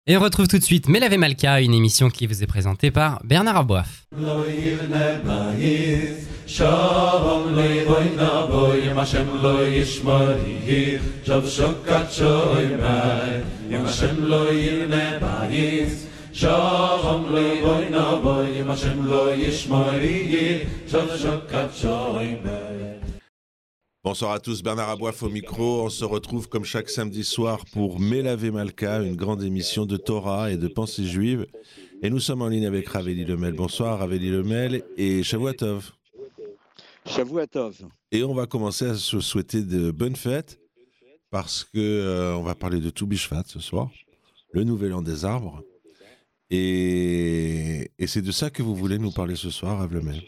Et on retrouve tout de suite Melavé Malka, une émission qui vous est présentée par Bernard Aboif. Bonsoir à tous, Bernard Aboif au micro. On se retrouve comme chaque samedi soir pour Melavé Malka, une grande émission de Torah et de pensée juive. Et nous sommes en ligne avec Raveli Lemel. Bonsoir Raveli Lemel et Shavua Tov. Shavua Tov. Et on va commencer à se souhaiter de bonnes fêtes parce que on va parler de Tou Bishvat ce soir, le nouvel an des arbres. Et c'est de ça que vous voulez nous parler ce soir, Rav Lemel.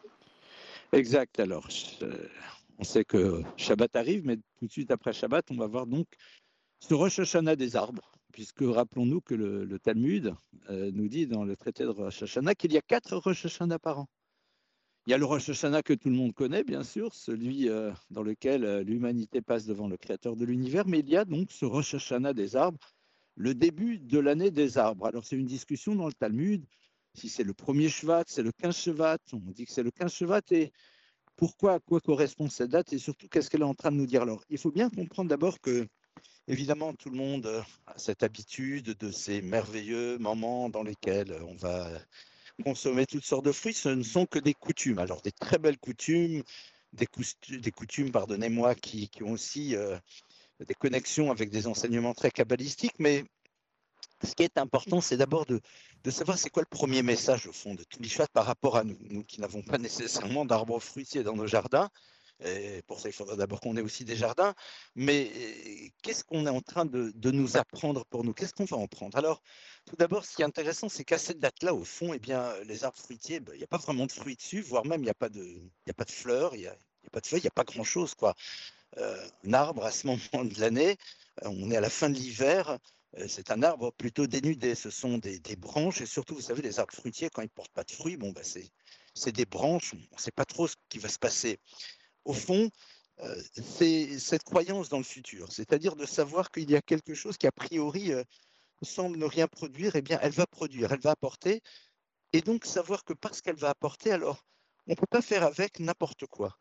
Exact. Alors, on sait que Shabbat arrive, mais tout de suite après Shabbat, on va voir donc ce Rosh Hashanah des arbres, puisque rappelons-nous que le Talmud nous dit dans le traité de Rosh Hashanah qu'il y a 4 Rosh Hashanah par an. Il y a le Rosh Hashanah que tout le monde connaît, bien sûr, celui dans lequel l'humanité passe devant le Créateur de l'univers, mais il y a donc ce Rosh Hashanah des arbres, le début de l'année des arbres. Alors, c'est une discussion dans le Talmud, si c'est le premier Shvat, c'est le 15 Shvat, on dit que c'est le 15 Shvat, et pourquoi, à quoi correspond cette date, et surtout, qu'est-ce qu'elle est en train de nous dire. Alors, il faut bien comprendre d'abord que, évidemment, tout le monde a cette habitude de ces merveilleux moments dans lesquels on va consommer toutes sortes de fruits. Ce ne sont que des coutumes. Alors, des très belles coutumes, des coutumes, pardonnez-moi, qui ont aussi des connexions avec des enseignements très kabbalistiques, mais ce qui est important, c'est d'abord de savoir c'est quoi le premier message, au fond, de Tou Bishvat par rapport à nous, nous qui n'avons pas nécessairement d'arbres fruitiers dans nos jardins. Et pour ça, il faudra d'abord qu'on ait aussi des jardins. Mais qu'est-ce qu'on est en train de nous apprendre pour nous? Qu'est-ce qu'on va en prendre? Alors, tout d'abord, ce qui est intéressant, c'est qu'à cette date-là, au fond, eh bien, les arbres fruitiers, il n'y a pas vraiment de fruits dessus, voire même il n'y a pas de fleurs, il n'y a pas de feuilles, il n'y a pas grand-chose, quoi. Un arbre, à ce moment de l'année, on est à la fin de l'hiver, c'est un arbre plutôt dénudé. Ce sont des branches, et surtout, vous savez, les arbres fruitiers, quand ils ne portent pas de fruits, bon, c'est des branches, on ne sait pas trop ce qui va se passer. Au fond, c'est cette croyance dans le futur, c'est-à-dire de savoir qu'il y a quelque chose qui, a priori, semble ne rien produire, eh bien, elle va produire, elle va apporter, et donc savoir que parce qu'elle va apporter, alors, on ne peut pas faire avec n'importe quoi.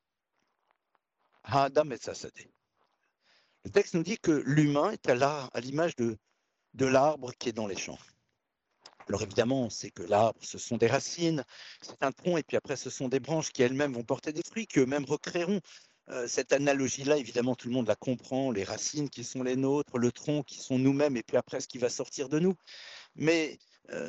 Ha'adam et Sassadeh. Le texte nous dit que l'humain est à l'image de l'arbre qui est dans les champs. Alors évidemment, on sait que l'arbre, ce sont des racines, c'est un tronc, et puis après, ce sont des branches qui elles-mêmes vont porter des fruits, qui eux-mêmes recréeront. Cette analogie-là, évidemment, tout le monde la comprend, les racines qui sont les nôtres, le tronc qui sont nous-mêmes, et puis après, ce qui va sortir de nous. Mais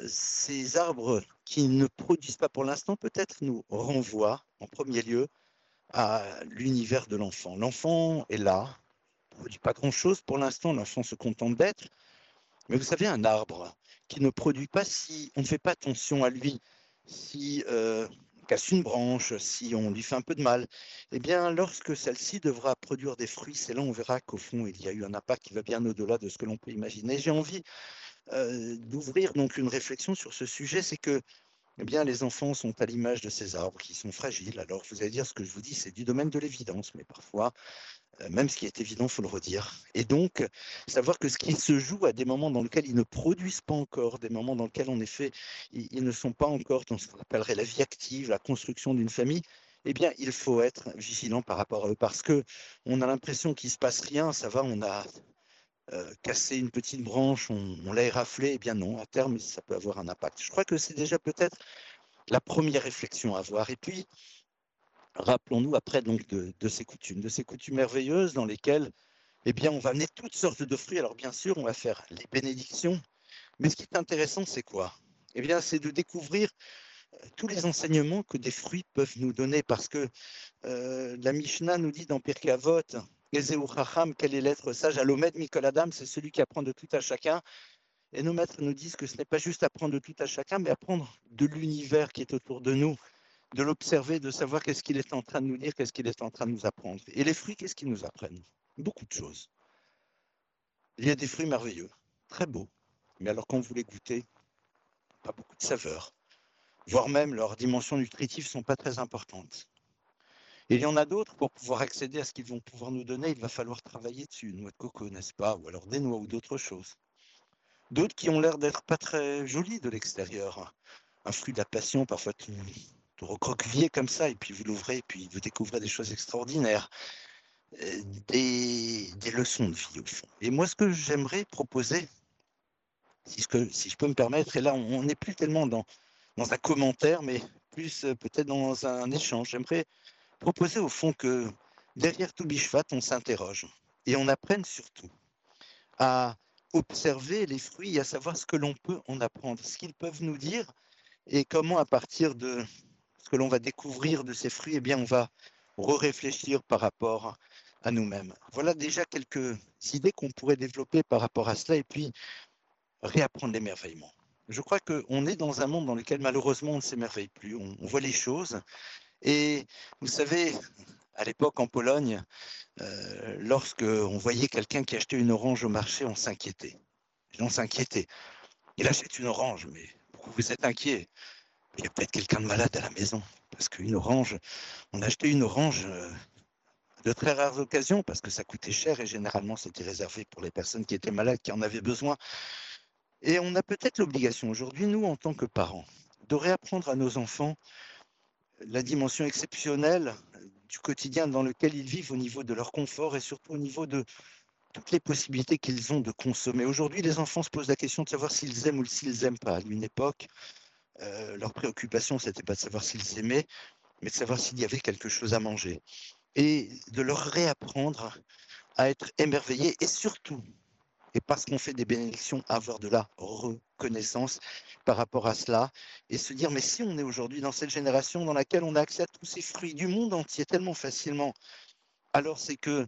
ces arbres qui ne produisent pas pour l'instant, peut-être nous renvoient, en premier lieu, à l'univers de l'enfant. L'enfant est là, ne produit pas grand-chose pour l'instant, l'enfant se contente d'être. Mais vous savez, un arbre qui ne produit pas si on ne fait pas attention à lui, si on casse une branche, si on lui fait un peu de mal, eh bien, lorsque celle-ci devra produire des fruits, c'est là on verra qu'au fond, il y a eu un impact qui va bien au-delà de ce que l'on peut imaginer. J'ai envie d'ouvrir donc une réflexion sur ce sujet, c'est que eh bien, les enfants sont à l'image de ces arbres qui sont fragiles. Alors, vous allez dire, ce que je vous dis, c'est du domaine de l'évidence, mais parfois, même ce qui est évident, il faut le redire. Et donc, savoir que ce qui se joue à des moments dans lesquels ils ne produisent pas encore, des moments dans lesquels, en effet, ils ne sont pas encore dans ce qu'on appellerait la vie active, la construction d'une famille, eh bien, il faut être vigilant par rapport à eux, parce qu'on a l'impression qu'il ne se passe rien, ça va, on a cassé une petite branche, on l'a éraflé, eh bien non, à terme, ça peut avoir un impact. Je crois que c'est déjà peut-être la première réflexion à avoir. Et puis, rappelons-nous après donc de ces coutumes merveilleuses dans lesquelles eh bien, on va amener toutes sortes de fruits. Alors bien sûr, on va faire les bénédictions, mais ce qui est intéressant, c'est quoi? Eh bien, c'est de découvrir tous les enseignements que des fruits peuvent nous donner, parce que la Mishnah nous dit dans Pirkei Avot, Ezeu Chacham, quel est l'être sage? Alomed Mikol Adam, c'est celui qui apprend de tout à chacun. Et nos maîtres nous disent que ce n'est pas juste apprendre de tout à chacun, mais apprendre de l'univers qui est autour de nous, de l'observer, de savoir qu'est-ce qu'il est en train de nous dire, qu'est-ce qu'il est en train de nous apprendre. Et les fruits, qu'est-ce qu'ils nous apprennent? Beaucoup de choses. Il y a des fruits merveilleux, très beaux, mais alors quand vous les goûtez, pas beaucoup de saveur, voire même leurs dimensions nutritives ne sont pas très importantes. Et il y en a d'autres, pour pouvoir accéder à ce qu'ils vont pouvoir nous donner, il va falloir travailler dessus, une noix de coco, n'est-ce pas? Ou alors des noix ou d'autres choses. d'autres qui ont l'air d'être pas très jolis de l'extérieur. Un fruit de la passion, parfois tout recroquevillé comme ça, et puis vous l'ouvrez, et puis vous découvrez des choses extraordinaires, des leçons de vie au fond. Et moi, ce que j'aimerais proposer, si je peux me permettre, et là, on n'est plus tellement dans un commentaire, mais plus peut-être dans un échange. J'aimerais proposer au fond que derrière tout Bishvat, on s'interroge et on apprenne surtout à observer les fruits et à savoir ce que l'on peut en apprendre, ce qu'ils peuvent nous dire et comment à partir de ce que l'on va découvrir de ces fruits, eh bien, on va réfléchir par rapport à nous-mêmes. Voilà déjà quelques idées qu'on pourrait développer par rapport à cela et puis réapprendre l'émerveillement. Je crois qu'on est dans un monde dans lequel malheureusement on ne s'émerveille plus, on voit les choses et vous savez, à l'époque en Pologne, lorsque on voyait quelqu'un qui achetait une orange au marché, on s'inquiétait. On s'inquiétait. Il achète une orange, mais pourquoi vous êtes inquiet? Il y a peut-être quelqu'un de malade à la maison. Parce qu'une orange, on achetait une orange de très rares occasions, parce que ça coûtait cher et généralement c'était réservé pour les personnes qui étaient malades, qui en avaient besoin. Et on a peut-être l'obligation aujourd'hui, nous, en tant que parents, de réapprendre à nos enfants la dimension exceptionnelle du quotidien dans lequel ils vivent au niveau de leur confort et surtout au niveau de toutes les possibilités qu'ils ont de consommer. Aujourd'hui, les enfants se posent la question de savoir s'ils aiment ou s'ils n'aiment pas. À une époque, leur préoccupation, ce n'était pas de savoir s'ils aimaient, mais de savoir s'il y avait quelque chose à manger. Et de leur réapprendre à être émerveillés et surtout, et parce qu'on fait des bénédictions, avoir de la reconnaissance par rapport à cela et se dire, mais si on est aujourd'hui dans cette génération dans laquelle on a accès à tous ces fruits du monde entier tellement facilement, alors c'est que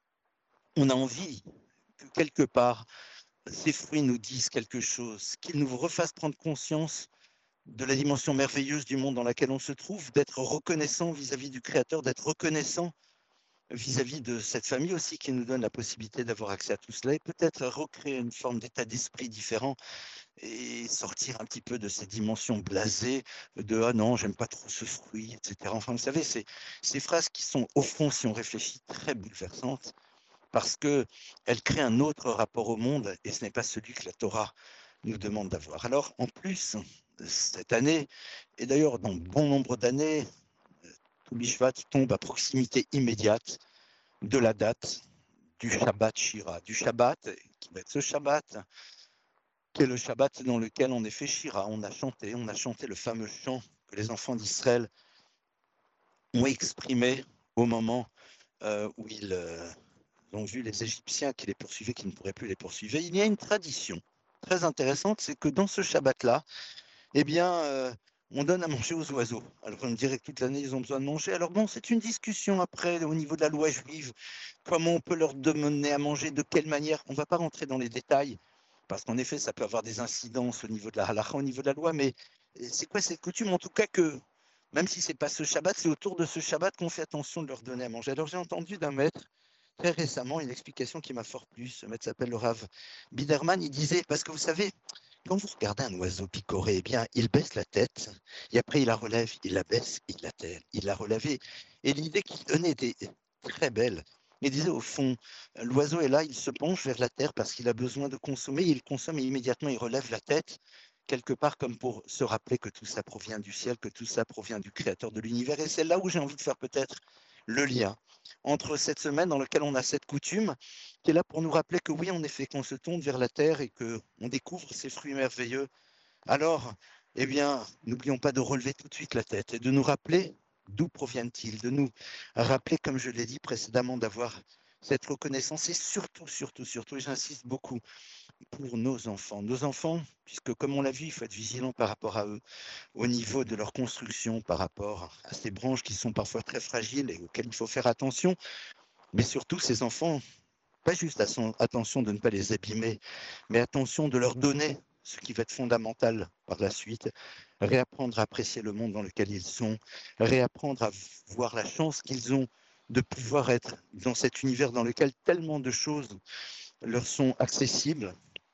on a envie que quelque part, ces fruits nous disent quelque chose, qu'ils nous refassent prendre conscience de la dimension merveilleuse du monde dans laquelle on se trouve, d'être reconnaissant vis-à-vis du Créateur, d'être reconnaissant vis-à-vis de cette famille aussi qui nous donne la possibilité d'avoir accès à tout cela et peut-être recréer une forme d'état d'esprit différent et sortir un petit peu de ces dimensions blasées de ah non, j'aime pas trop ce fruit, etc. Enfin, vous savez, ces phrases qui sont au fond, si on réfléchit, très bouleversantes parce qu'elles créent un autre rapport au monde et ce n'est pas celui que la Torah nous demande d'avoir. Alors, en plus, cette année, et d'ailleurs dans bon nombre d'années, tout Bishvat tombe à proximité immédiate de la date du Shabbat Shira, du Shabbat qui va être ce Shabbat, qui est le Shabbat dans lequel on est fait Shira, on a chanté le fameux chant que les enfants d'Israël ont exprimé au moment où ils ont vu les Égyptiens qui les poursuivaient, qui ne pourraient plus les poursuivre. Il y a une tradition très intéressante, c'est que dans ce Shabbat-là, eh bien, on donne à manger aux oiseaux. Alors on me dirait que toute l'année, ils ont besoin de manger. Alors bon, c'est une discussion après au niveau de la loi juive. Comment on peut leur donner à manger, de quelle manière? On ne va pas rentrer dans les détails, parce qu'en effet, ça peut avoir des incidences au niveau de la halakha, au niveau de la loi, mais c'est quoi cette coutume? En tout cas que, même si ce n'est pas ce Shabbat, c'est autour de ce Shabbat qu'on fait attention de leur donner à manger. Alors j'ai entendu d'un maître, très récemment, une explication qui m'a fort plu. Ce maître s'appelle le Rav Biderman. Il disait, parce que vous savez, quand vous regardez un oiseau picorer, eh bien, il baisse la tête, et après il la relève, il la baisse, il la relève. Et l'idée qu'il donnait était très belle. Il disait au fond, l'oiseau est là, il se penche vers la terre parce qu'il a besoin de consommer, il consomme et immédiatement il relève la tête, quelque part comme pour se rappeler que tout ça provient du ciel, que tout ça provient du Créateur de l'univers. Et c'est là où j'ai envie de faire peut-être le lien entre cette semaine dans laquelle on a cette coutume, qui est là pour nous rappeler que oui, en effet, qu'on se tourne vers la terre et qu'on découvre ces fruits merveilleux. Alors, eh bien, n'oublions pas de relever tout de suite la tête et de nous rappeler d'où proviennent-ils, de nous rappeler, comme je l'ai dit précédemment, d'avoir cette reconnaissance et surtout, surtout, surtout, et j'insiste beaucoup, pour nos enfants. Nos enfants, puisque comme on l'a vu, il faut être vigilant par rapport à eux, au niveau de leur construction, par rapport à ces branches qui sont parfois très fragiles et auxquelles il faut faire attention, mais surtout ces enfants, pas juste attention de ne pas les abîmer, mais attention de leur donner ce qui va être fondamental par la suite, réapprendre à apprécier le monde dans lequel ils sont, réapprendre à voir la chance qu'ils ont de pouvoir être dans cet univers dans lequel tellement de choses leur sont accessibles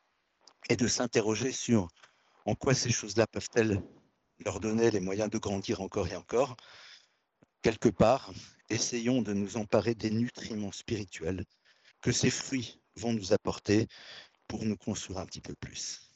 et de s'interroger sur en quoi ces choses-là peuvent-elles leur donner les moyens de grandir encore et encore. Quelque part, essayons de nous emparer des nutriments spirituels que ces fruits vont nous apporter pour nous construire un petit peu plus.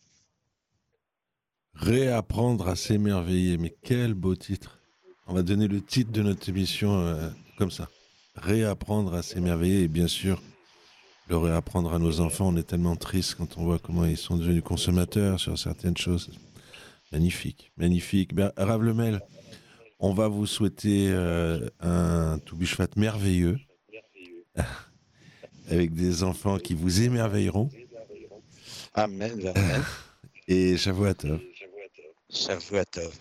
Réapprendre à s'émerveiller. Mais quel beau titre. On va donner le titre de notre émission comme ça. Réapprendre à s'émerveiller et bien sûr le réapprendre à nos enfants. On est tellement triste quand on voit comment ils sont devenus consommateurs sur certaines choses. Magnifique, magnifique. Ben, Rav Lemel, on va vous souhaiter un Toubishvat merveilleux avec des enfants qui vous émerveilleront. Amen, amen. Et Shavuot Tov. Shavuot Tov.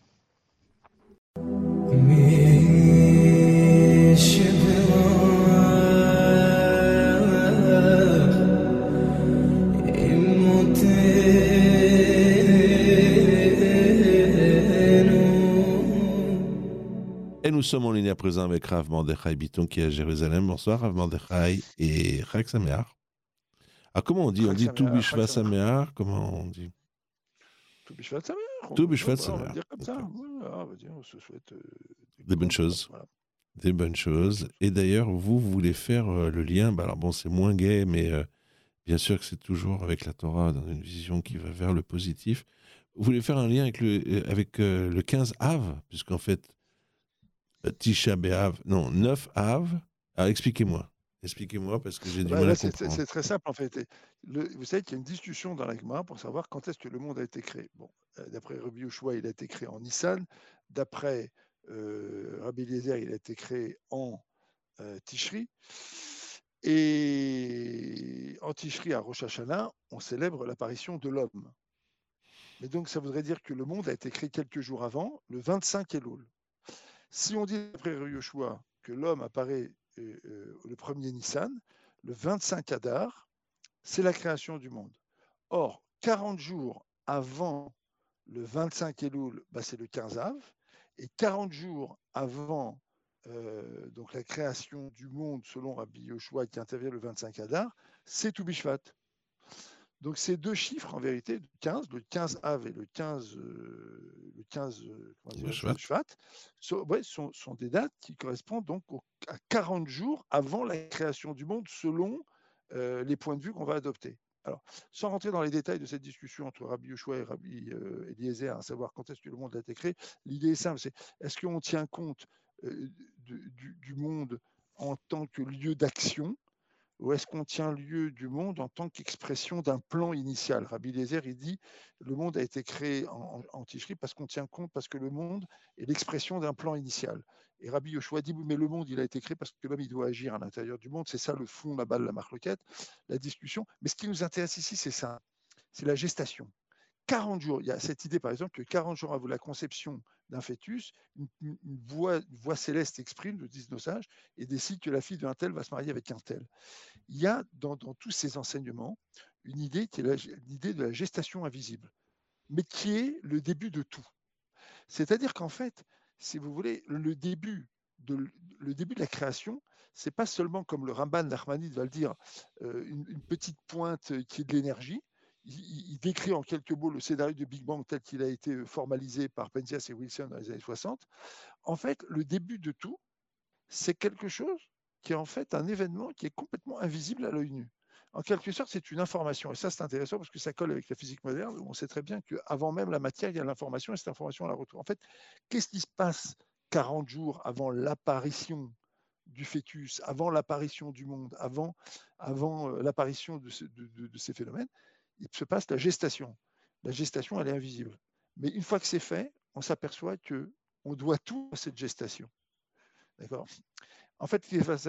Et nous sommes en ligne à présent avec Rav Mordechai Biton qui est à Jérusalem. Bonsoir Rav Mordechai et Chag Sameach. Ah, comment on dit? On dit Tou Bishvat Sameach? Comment on dit? Tou Bishvat Sameach. Tou Bishvat On va Sameach. dire comme ça. Okay. Voilà, on va dire, on se souhaite des bonnes choses. Voilà. Des bonnes choses. Et d'ailleurs, vous voulez faire le lien. Bah alors bon, c'est moins gai, mais bien sûr que c'est toujours avec la Torah dans une vision qui va vers le positif. Vous voulez faire un lien avec le 15 Av, puisqu'en fait, Tisha B'Av, non, 9 Av. Alors expliquez-moi. Expliquez-moi parce que j'ai du mal à comprendre. C'est très simple en fait. Vous savez qu'il y a une discussion dans la Gemara pour savoir quand est-ce que le monde a été créé. Bon, d'après Rabbi Yoshua, il a été créé en Nissan. D'après Rabbi Eliezer, il a été créé en Tishri. Et en Tishri, à Rosh Hashanah, on célèbre l'apparition de l'homme. Mais donc, ça voudrait dire que le monde a été créé quelques jours avant, le 25 Elul. Si on dit d'après Rabbi Yoshua que l'homme apparaît le premier Nissan, le 25 Adar, c'est la création du monde. Or, 40 jours avant le 25 Elul, c'est le 15 Av, et 40 jours avant donc la création du monde, selon Rabbi Yoshua, qui intervient le 25 Adar, c'est Tou Bishvat. Donc ces deux chiffres, en vérité, le 15 Av et le 15 Shvat, sont des dates qui correspondent donc à 40 jours avant la création du monde, selon les points de vue qu'on va adopter. Alors, sans rentrer dans les détails de cette discussion entre Rabbi Yoshua et Rabbi Eliezer, à savoir quand est-ce que le monde a été créé, l'idée est simple, c'est est-ce qu'on tient compte du monde en tant que lieu d'action, ou est-ce qu'on tient lieu du monde en tant qu'expression d'un plan initial? Rabbi Eliezer, il dit, le monde a été créé en Tishri parce qu'on tient compte, parce que le monde est l'expression d'un plan initial. Et Rabbi Yoshua dit, mais le monde, il a été créé parce que l'homme, il doit agir à l'intérieur du monde. C'est ça le fond, la balle, la marloquette, la discussion. Mais ce qui nous intéresse ici, c'est ça, c'est la gestation. 40 jours, il y a cette idée par exemple que 40 jours avant la conception d'un fœtus, une voix céleste exprime, nous disent nos sages, et décide que la fille d'un tel va se marier avec un tel. Il y a dans tous ces enseignements une idée qui est l'idée de la gestation invisible, mais qui est le début de tout. C'est-à-dire qu'en fait, si vous voulez, le début de la création, c'est pas seulement comme le Ramban Nachmanide va le dire, une petite pointe qui est de l'énergie. Il décrit en quelques mots le scénario de Big Bang tel qu'il a été formalisé par Penzias et Wilson dans les années 60. En fait, le début de tout, c'est quelque chose qui est en fait un événement qui est complètement invisible à l'œil nu. En quelque sorte, c'est une information. Et ça, c'est intéressant parce que ça colle avec la physique moderne, où on sait très bien qu'avant même la matière, il y a l'information, et cette information, on la retrouve. En fait, qu'est-ce qui se passe 40 jours avant l'apparition du fœtus, avant l'apparition du monde, avant l'apparition de ces phénomènes? Il se passe la gestation. La gestation, elle est invisible. Mais une fois que c'est fait, on s'aperçoit qu'on doit tout à cette gestation. D'accord? En fait,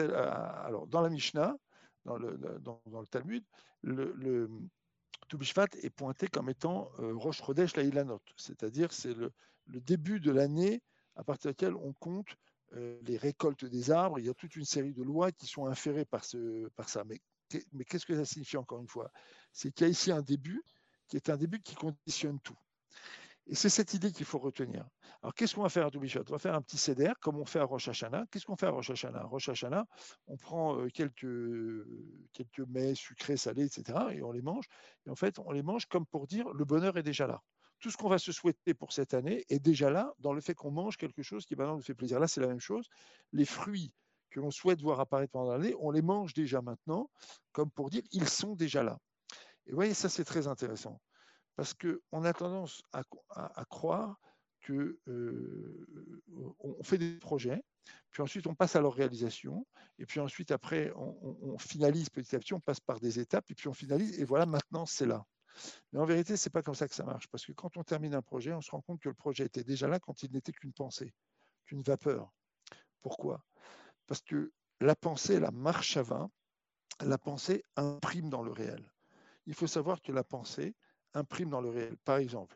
alors, dans la Mishnah, dans le Talmud, le Tou Bishvat est pointé comme étant Rosh Chodesh La'ilanot, c'est-à-dire c'est le début de l'année à partir de laquelle on compte les récoltes des arbres. Il y a toute une série de lois qui sont inférées par ça. Mais qu'est-ce que ça signifie encore une fois? C'est qu'il y a ici un début qui est un début qui conditionne tout. Et c'est cette idée qu'il faut retenir. Alors, qu'est-ce qu'on va faire à Tou Bishvat? On va faire un petit seder, comme on fait à Rosh Hashanah. Qu'est-ce qu'on fait à Rosh Hashanah? À Rosh Hashanah, on prend quelques mets sucrés, salés, etc., et on les mange. Et en fait, on les mange comme pour dire, le bonheur est déjà là. Tout ce qu'on va se souhaiter pour cette année est déjà là, dans le fait qu'on mange quelque chose qui maintenant nous fait plaisir. Là, c'est la même chose. Les fruits que l'on souhaite voir apparaître pendant l'année, on les mange déjà maintenant, comme pour dire, ils sont déjà là. Et vous voyez, ça c'est très intéressant, parce qu'on a tendance à croire qu'on fait des projets, puis ensuite on passe à leur réalisation, et puis ensuite après on finalise petit à petit, on passe par des étapes, et puis on finalise, et voilà, maintenant c'est là. Mais en vérité, ce n'est pas comme ça que ça marche, parce que quand on termine un projet, on se rend compte que le projet était déjà là quand il n'était qu'une pensée, qu'une vapeur. Pourquoi ? Parce que la pensée, la marche à vin, la pensée imprime dans le réel. Il faut savoir que la pensée imprime dans le réel. Par exemple,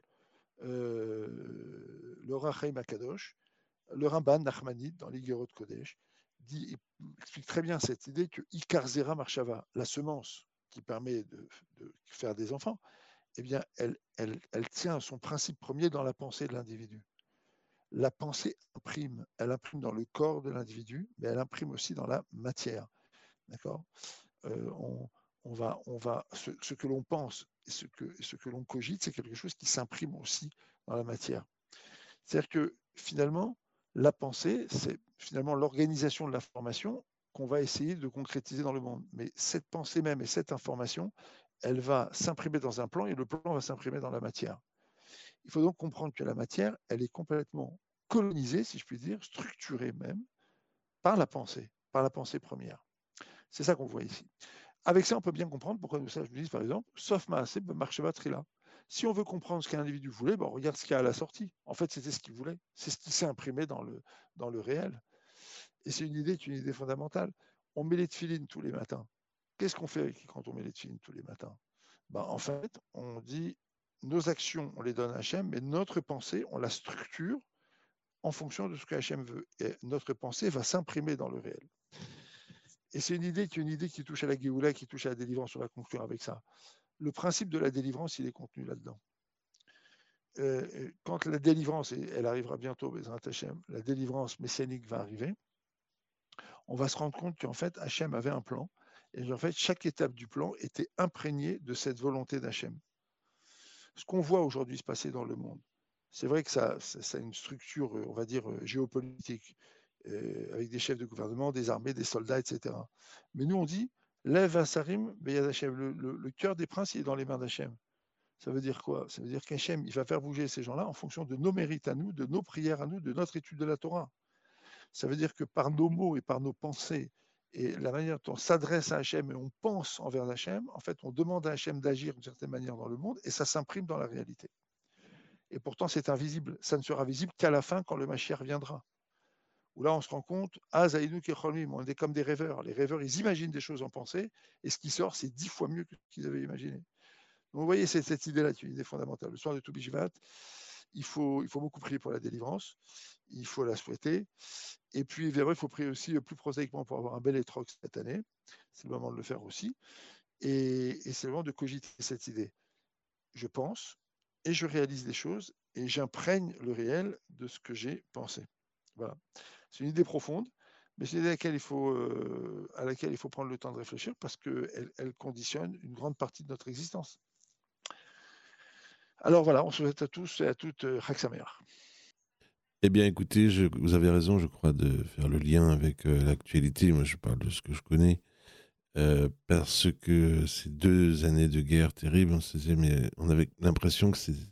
le Rachaim Akadosh, le Ramban Nachmanide dans l'Iggerot Kodesh, explique très bien cette idée que Ikar Zera Marshava, la semence qui permet de faire des enfants, eh bien, elle tient son principe premier dans la pensée de l'individu. La pensée imprime, elle imprime dans le corps de l'individu, mais elle imprime aussi dans la matière. D'accord ? Ce que l'on pense et ce que l'on cogite, c'est quelque chose qui s'imprime aussi dans la matière. C'est-à-dire que finalement, la pensée, c'est finalement l'organisation de l'information qu'on va essayer de concrétiser dans le monde. Mais cette pensée même et cette information, elle va s'imprimer dans un plan et le plan va s'imprimer dans la matière. Il faut donc comprendre que la matière, elle est complètement colonisée, si je puis dire, structurée même, par la pensée première. C'est ça qu'on voit ici. Avec ça, on peut bien comprendre pourquoi nous sages nous disent, par exemple, sauf Maaseh b'marshava trila. Si on veut comprendre ce qu'un individu voulait, on regarde ce qu'il y a à la sortie. En fait, c'était ce qu'il voulait. C'est ce qui s'est imprimé dans le réel. Et c'est une idée fondamentale. On met les tefilines tous les matins. Qu'est-ce qu'on fait quand on met les tefilines tous les matins ? En fait, on dit, nos actions, on les donne à Hachem, mais notre pensée, on la structure en fonction de ce que Hachem veut. Et notre pensée va s'imprimer dans le réel. Et c'est une idée qui touche à la Géoula, qui touche à la délivrance. On va conclure avec ça. Le principe de la délivrance, il est contenu là-dedans. Quand la délivrance, et elle arrivera bientôt, Bezrat Hachem, la délivrance messianique va arriver, on va se rendre compte qu'en fait, Hachem avait un plan, et en fait, chaque étape du plan était imprégnée de cette volonté d'Hachem. Ce qu'on voit aujourd'hui se passer dans le monde, c'est vrai que ça a une structure, on va dire, géopolitique, avec des chefs de gouvernement, des armées, des soldats, etc. Mais nous, on dit, Lev Asarim Beyad Hachem, le cœur des princes, il est dans les mains d'Hachem. Ça veut dire quoi ? Ça veut dire qu'Hachem, il va faire bouger ces gens-là en fonction de nos mérites à nous, de nos prières à nous, de notre étude de la Torah. Ça veut dire que par nos mots et par nos pensées, et la manière dont on s'adresse à Hachem et on pense envers Hachem, en fait, on demande à Hachem d'agir d'une certaine manière dans le monde, et ça s'imprime dans la réalité. Et pourtant, c'est invisible. Ça ne sera visible qu'à la fin, quand le Mashiach viendra. Où là, on se rend compte, on est comme des rêveurs. Les rêveurs, ils imaginent des choses en pensée, et ce qui sort, c'est 10 fois mieux que ce qu'ils avaient imaginé. Donc, vous voyez, c'est cette idée-là, c'est une idée fondamentale. Le soir de Toubishvat, il faut beaucoup prier pour la délivrance, il faut la souhaiter, et puis, il faut prier aussi plus prosaïquement pour avoir un bel étroc cette année. C'est le moment de le faire aussi, et c'est le moment de cogiter cette idée. Je pense, et je réalise des choses, et j'imprègne le réel de ce que j'ai pensé. Voilà. C'est une idée profonde, mais c'est une idée à laquelle il faut prendre le temps de réfléchir parce qu'elle conditionne une grande partie de notre existence. Alors voilà, on souhaite à tous et à toutes Chag Sameach. Eh bien, écoutez, vous avez raison, je crois, de faire le lien avec l'actualité. Moi, je parle de ce que je connais. Parce que ces 2 années de guerre terribles, on avait l'impression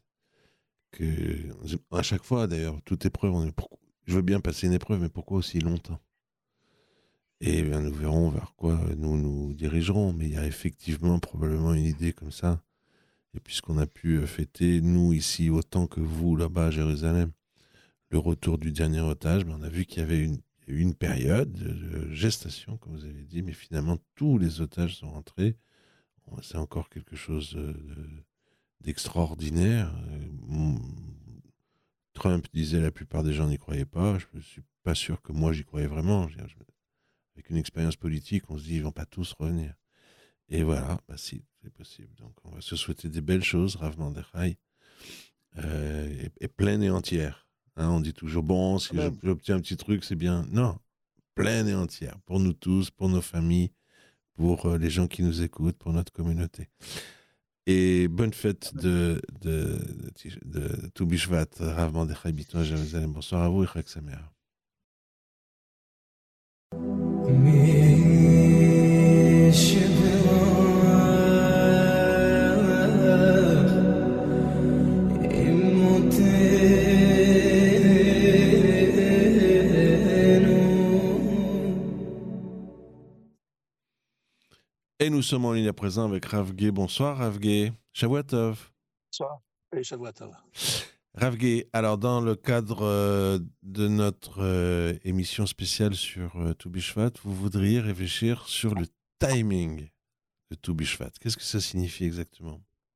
à chaque fois, d'ailleurs, toute épreuve, je veux bien passer une épreuve, mais pourquoi aussi longtemps ? Et bien, nous verrons vers quoi nous dirigerons. Mais il y a effectivement probablement une idée comme ça. Et puisqu'on a pu fêter, nous ici, autant que vous là-bas à Jérusalem, le retour du dernier otage, on a vu qu'il y avait une période de gestation, comme vous avez dit, mais finalement, tous les otages sont rentrés. C'est encore quelque chose d'extraordinaire. Trump disait la plupart des gens n'y croyaient pas. Je ne suis pas sûr que moi j'y croyais vraiment. Avec une expérience politique, on se dit ils ne vont pas tous revenir. Et voilà, si, c'est possible. Donc on va se souhaiter des belles choses, Rav Mordechai, et pleine et entière. On dit toujours, si j'obtiens un petit truc, c'est bien. Non, pleine et entière, pour nous tous, pour nos familles, pour les gens qui nous écoutent, pour notre communauté. Et bonne fête de Tou Bishvat, Rav Mordechai Bitton à Jérusalem. Bonsoir à vous et Chag Sameach. nous sommes en ligne à présent avec Rav Gué. Bonsoir Rav Gué. Shavua Tov. Bonsoir et Shavua Tov. Rav Gué, alors dans le cadre de notre émission spéciale sur Tu Bishvat, vous voudriez réfléchir sur le timing de Tu Bishvat. Qu'est-ce que ça signifie exactement?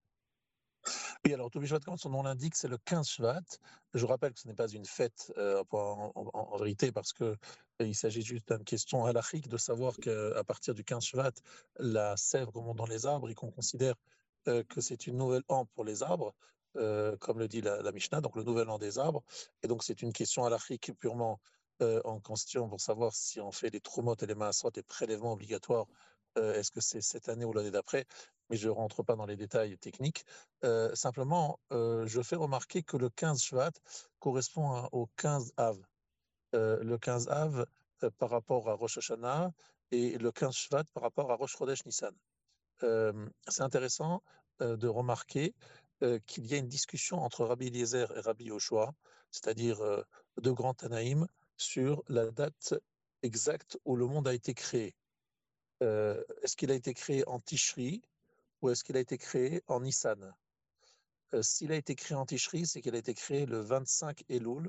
Oui, alors Tu Bishvat, comme son nom l'indique, c'est le 15 Shvat. Je rappelle que ce n'est pas une fête en vérité, parce que il s'agit juste d'une question halachique de savoir qu'à partir du 15 Shvat, la sève remonte dans les arbres et qu'on considère que c'est une nouvelle an pour les arbres, comme le dit la Mishnah, donc le nouvel an des arbres. Et donc c'est une question halachique purement en question pour savoir si on fait les trumot et les maasot, les prélèvements obligatoires, est-ce que c'est cette année ou l'année d'après, mais je ne rentre pas dans les détails techniques. Simplement, je fais remarquer que le 15 Shvat correspond au 15 Av. Le 15 Av par rapport à Rosh Hashanah et le 15 Shvat par rapport à Rosh Chodesh Nissan. C'est intéressant de remarquer qu'il y a une discussion entre Rabbi Eliezer et Rabbi Yoshua, c'est-à-dire deux grands Tanaïm, sur la date exacte où le monde a été créé. Est-ce qu'il a été créé en Tishri ou est-ce qu'il a été créé en Nissan? S'il a été créé en Tishri, c'est qu'il a été créé le 25 Elul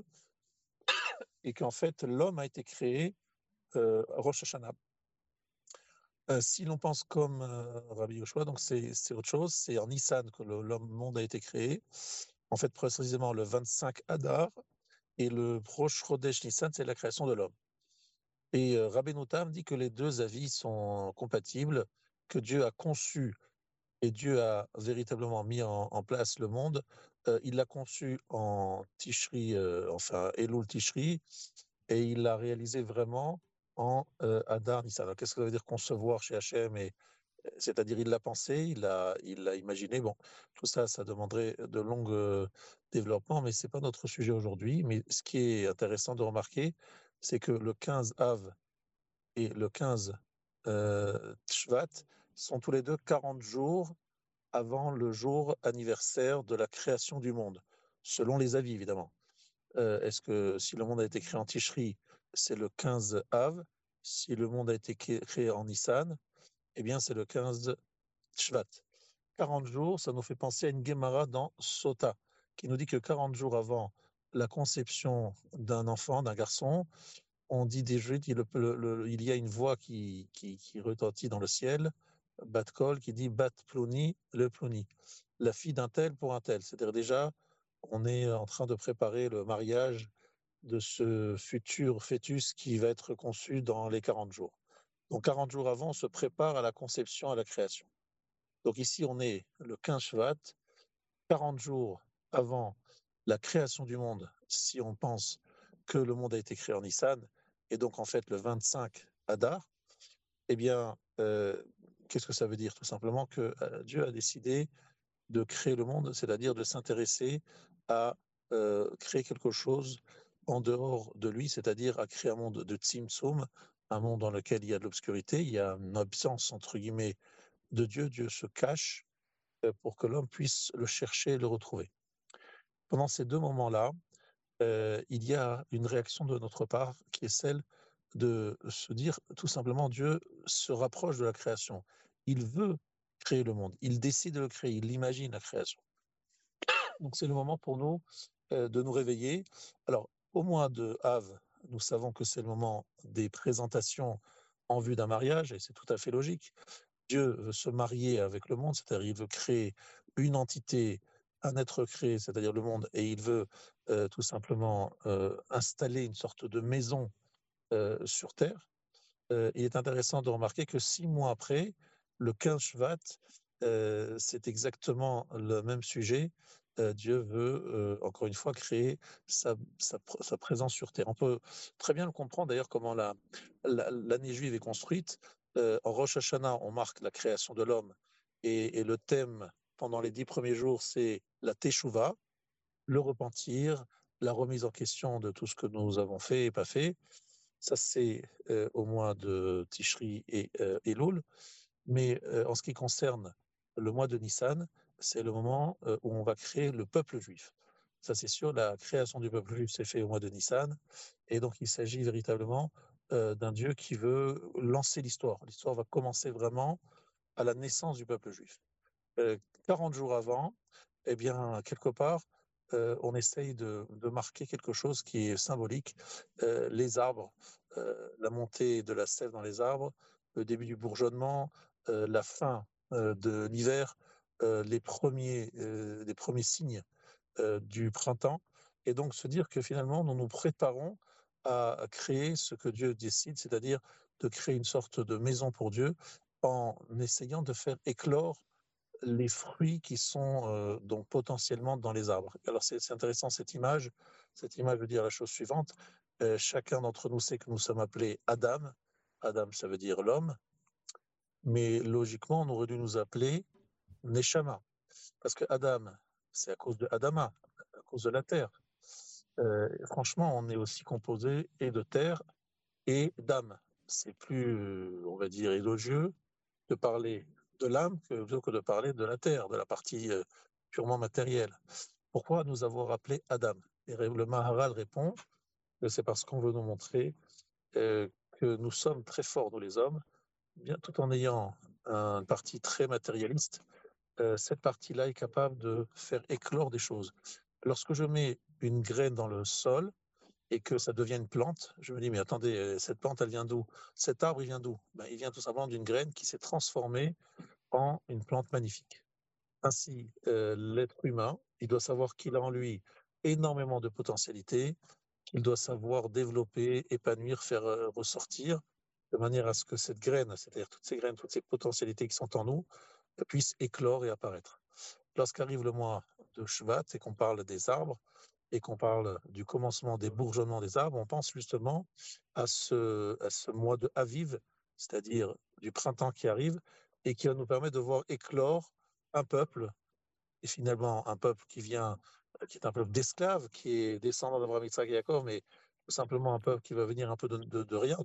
et qu'en fait l'homme a été créé Rosh Hashanah. Si l'on pense comme Rabbi Yoshua, donc c'est autre chose, c'est en Nissan que le monde a été créé, en fait précisément le 25 Adar, et le Rosh Chodesh Nissan, c'est la création de l'homme. Et Rabbeinu Tam dit que les deux avis sont compatibles, que Dieu a conçu et Dieu a véritablement mis en place le monde. Il l'a conçu en Tishri, enfin Elul Tishri, et il l'a réalisé vraiment en Adar Nissan. Alors, qu'est-ce que ça veut dire concevoir chez Hachem? C'est-à-dire, il l'a pensé, il l'a imaginé. Bon, tout ça, ça demanderait de longs développements, mais ce n'est pas notre sujet aujourd'hui. Mais ce qui est intéressant de remarquer, c'est que le 15 Av et le 15 Shvat sont tous les deux 40 jours avant le jour anniversaire de la création du monde, selon les avis, évidemment. Est-ce que si le monde a été créé en Tishri, c'est le 15 Av? Si le monde a été créé en Nissan, eh bien, c'est le 15 Shvat. 40 jours, ça nous fait penser à une Gemara dans Sota, qui nous dit que 40 jours avant la conception d'un enfant, d'un garçon, on dit des jeux, il y a une voix qui retentit dans le ciel, Bat Kol, qui dit Bat Plouni, le Plouni, la fille d'un tel pour un tel. C'est-à-dire déjà, on est en train de préparer le mariage de ce futur fœtus qui va être conçu dans les 40 jours. Donc 40 jours avant, on se prépare à la conception, à la création. Donc ici, on est le 15 Shvat, 40 jours avant la création du monde, si on pense que le monde a été créé en Nissan, et donc en fait le 25 Adar, eh bien, qu'est-ce que ça veut dire? Tout simplement que Dieu a décidé de créer le monde, c'est-à-dire de s'intéresser à créer quelque chose en dehors de lui, c'est-à-dire à créer un monde de Tzimtzum, un monde dans lequel il y a de l'obscurité, il y a une absence, entre guillemets, de Dieu. Dieu se cache pour que l'homme puisse le chercher et le retrouver. Pendant ces deux moments-là, il y a une réaction de notre part qui est celle de se dire tout simplement Dieu se rapproche de la création. Il veut créer le monde, il décide de le créer, il imagine la création. Donc c'est le moment pour nous de nous réveiller. Alors au mois de Av, nous savons que c'est le moment des présentations en vue d'un mariage, et c'est tout à fait logique. Dieu veut se marier avec le monde, c'est-à-dire il veut créer une entité, un être créé, c'est-à-dire le monde, et il veut tout simplement installer une sorte de maison sur Terre. Il est intéressant de remarquer que 6 mois après, le 15 Shvat, c'est exactement le même sujet. Dieu veut, encore une fois, créer sa présence sur Terre. On peut très bien le comprendre, d'ailleurs, comment l'année juive est construite. En Rosh Hashanah, on marque la création de l'homme, et le thème, pendant les 10 premiers jours, c'est la Teshuvah, le repentir, la remise en question de tout ce que nous avons fait et pas fait. Ça, c'est au mois de Tishri et Elul. Mais en ce qui concerne le mois de Nissan, c'est le moment où on va créer le peuple juif. Ça, c'est sûr, la création du peuple juif s'est faite au mois de Nissan. Et donc, il s'agit véritablement d'un Dieu qui veut lancer l'histoire. L'histoire va commencer vraiment à la naissance du peuple juif. 40 jours avant, eh bien, quelque part, on essaye de marquer quelque chose qui est symbolique. Les arbres, la montée de la sève dans les arbres, le début du bourgeonnement, la fin de l'hiver, les premiers signes du printemps. Et donc se dire que finalement, nous nous préparons à créer ce que Dieu décide, c'est-à-dire de créer une sorte de maison pour Dieu en essayant de faire éclore les fruits qui sont donc potentiellement dans les arbres. Alors c'est intéressant cette image. Cette image veut dire la chose suivante. Chacun d'entre nous sait que nous sommes appelés Adam. Adam, ça veut dire l'homme. Mais logiquement, on aurait dû nous appeler Neshama. Parce que Adam, c'est à cause de Adama, à cause de la terre. Franchement, on est aussi composé et de terre et d'âme. C'est plus, on va dire, élogieux de parler de l'âme plutôt que de parler de la terre, de la partie purement matérielle. Pourquoi nous avoir appelé Adam? Et le Maharal répond que c'est parce qu'on veut nous montrer que nous sommes très forts, nous les hommes, bien tout en ayant une partie très matérialiste. Cette partie-là est capable de faire éclore des choses. Lorsque je mets une graine dans le sol et que ça devient une plante, je me dis, mais attendez, cette plante, elle vient d'où? Cet arbre, il vient d'où? Il vient tout simplement d'une graine qui s'est transformée en une plante magnifique. Ainsi, l'être humain, il doit savoir qu'il a en lui énormément de potentialités, qu'il doit savoir développer, épanouir, faire ressortir, de manière à ce que cette graine, c'est-à-dire toutes ces graines, toutes ces potentialités qui sont en nous, puissent éclore et apparaître. Lorsqu'arrive le mois de Shvat et qu'on parle des arbres et qu'on parle du commencement des bourgeonnements des arbres, on pense justement à ce mois de Aviv, c'est-à-dire du printemps qui arrive et qui va nous permettre de voir éclore un peuple, et finalement un peuple qui est un peuple d'esclaves, qui est descendant d'Abraham, Yitzhak et Yaakov, mais tout simplement un peuple qui va venir un peu de rien,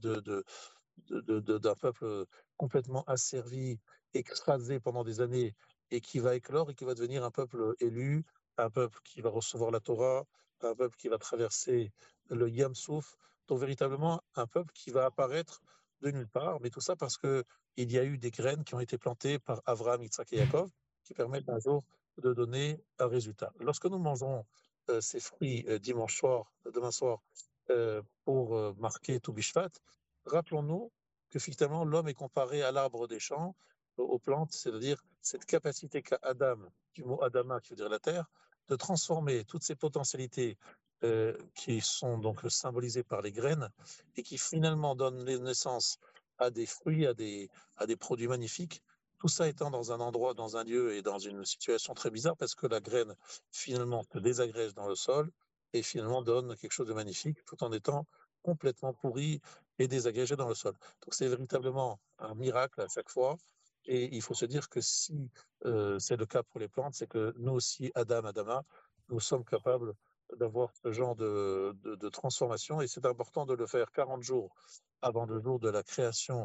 d'un peuple complètement asservi, écrasé pendant des années, et qui va éclore et qui va devenir un peuple élu, un peuple qui va recevoir la Torah, un peuple qui va traverser le Yam Souf, donc véritablement un peuple qui va apparaître de nulle part, mais tout ça parce que il y a eu des graines qui ont été plantées par Abraham, Yitzhak et Yaakov, qui permettent un jour de donner un résultat. Lorsque nous mangeons ces fruits demain soir, pour marquer Tou Bishvat, rappelons-nous que finalement l'homme est comparé à l'arbre des champs, aux plantes, c'est-à-dire cette capacité qu'a Adam, du mot Adama qui veut dire la terre, de transformer toutes ces potentialités qui sont donc symbolisées par les graines et qui finalement donnent naissance à des fruits, à des produits magnifiques. Tout ça étant dans un endroit, dans un lieu et dans une situation très bizarre parce que la graine finalement se désagrège dans le sol et finalement donne quelque chose de magnifique tout en étant complètement pourri et désagrégé dans le sol. Donc c'est véritablement un miracle à chaque fois. Et il faut se dire que si c'est le cas pour les plantes, c'est que nous aussi, Adama, nous sommes capables d'avoir ce genre de transformation. Et c'est important de le faire 40 jours avant le jour de la création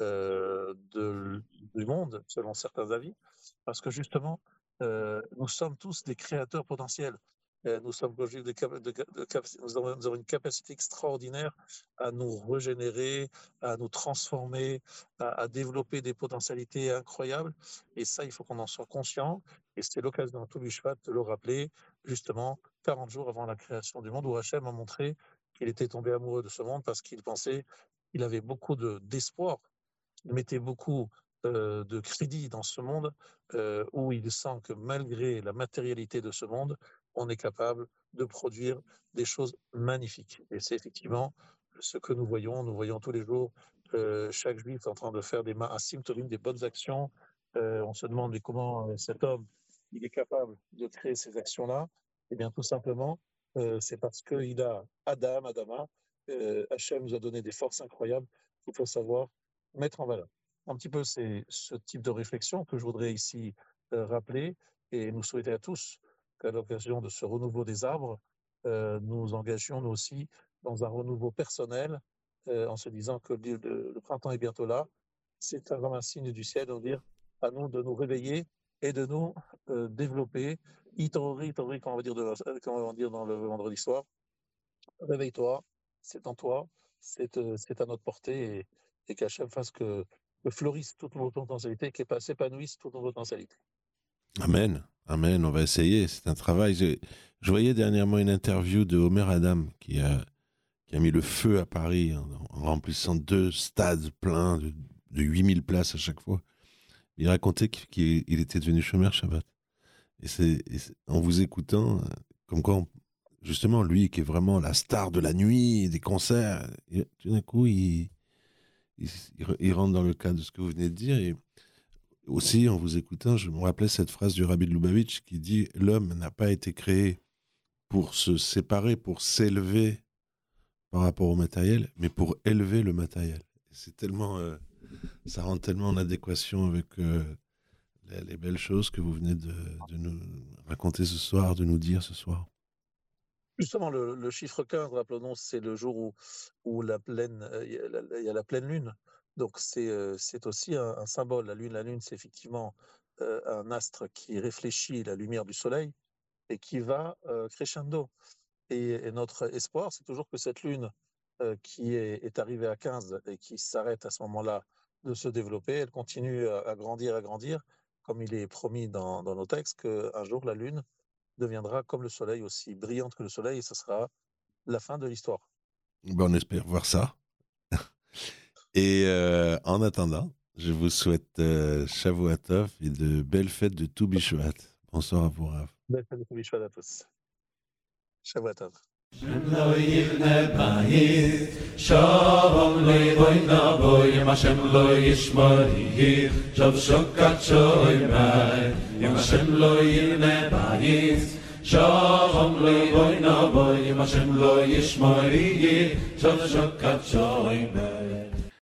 du monde, selon certains avis, parce que justement, nous sommes tous des créateurs potentiels. Nous avons une capacité extraordinaire à nous régénérer, à nous transformer, à développer des potentialités incroyables. Et ça, il faut qu'on en soit conscient. Et c'était l'occasion à tout Bishvat de le rappeler, justement, 40 jours avant la création du monde, où Hachem a montré qu'il était tombé amoureux de ce monde parce qu'il pensait qu'il avait beaucoup d'espoir. Il mettait beaucoup de crédit dans ce monde où il sent que malgré la matérialité de ce monde, on est capable de produire des choses magnifiques. Et c'est effectivement ce que nous voyons tous les jours chaque juif en train de faire des ma'asim tovim, des bonnes actions. On se demande mais comment cet homme il est capable de créer ces actions-là. Eh bien tout simplement, c'est parce qu'il a Adama, Hachem nous a donné des forces incroyables qu'il faut savoir mettre en valeur. Un petit peu, c'est ce type de réflexion que je voudrais ici rappeler et nous souhaiter à tous qu'à l'occasion de ce renouveau des arbres, nous engagions nous aussi dans un renouveau personnel en se disant que le printemps est bientôt là. C'est vraiment un signe du ciel de nous dire à nous de nous réveiller et de nous développer. Itorori, comme on va dire dans le vendredi soir. Réveille-toi, c'est en toi, c'est à notre portée et qu'Hachem fasse que fleurissent toutes nos potentialités, qui s'épanouissent toutes nos potentialités. Amen, amen, on va essayer, c'est un travail. Je voyais dernièrement une interview de Omer Adam qui a mis le feu à Paris en remplissant 2 stades pleins de 8000 places à chaque fois. Il racontait qu'il était devenu chômeur Shabbat. Et en vous écoutant, comme quoi, justement, lui qui est vraiment la star de la nuit, des concerts, tout d'un coup, il rentre dans le cadre de ce que vous venez de dire. Et aussi, en vous écoutant, je me rappelais cette phrase du Rabbi de Lubavitch qui dit « L'homme n'a pas été créé pour se séparer, pour s'élever par rapport au matériel, mais pour élever le matériel. » C'est tellement, ça rentre tellement en adéquation avec les belles choses que vous venez de nous raconter ce soir, de nous dire ce soir. Justement, le chiffre 15, rappelons, c'est le jour où il y a la pleine lune. Donc c'est aussi un symbole. La lune, c'est effectivement un astre qui réfléchit la lumière du soleil et qui va crescendo. Et notre espoir, c'est toujours que cette lune qui est arrivée à 15 et qui s'arrête à ce moment-là de se développer, elle continue à grandir, comme il est promis dans nos textes, qu'un jour la lune deviendra comme le soleil, aussi brillante que le soleil, et ce sera la fin de l'histoire. On espère voir ça. Et en attendant, je vous souhaite Shavua Tov et de belles fêtes de tout Bishvat. Bonsoir à vous, Rav. Belle fête de tout Bishvat à tous. Shavua Tov. Hashem lo yivne bayit, shalom lo yiboyna boyim. Hashem lo yishmorih, shav shokat shoymai. Hashem lo yivne bayit, shalom lo yiboyna boyim. Hashem lo yishmorih, shav shokat shoymai.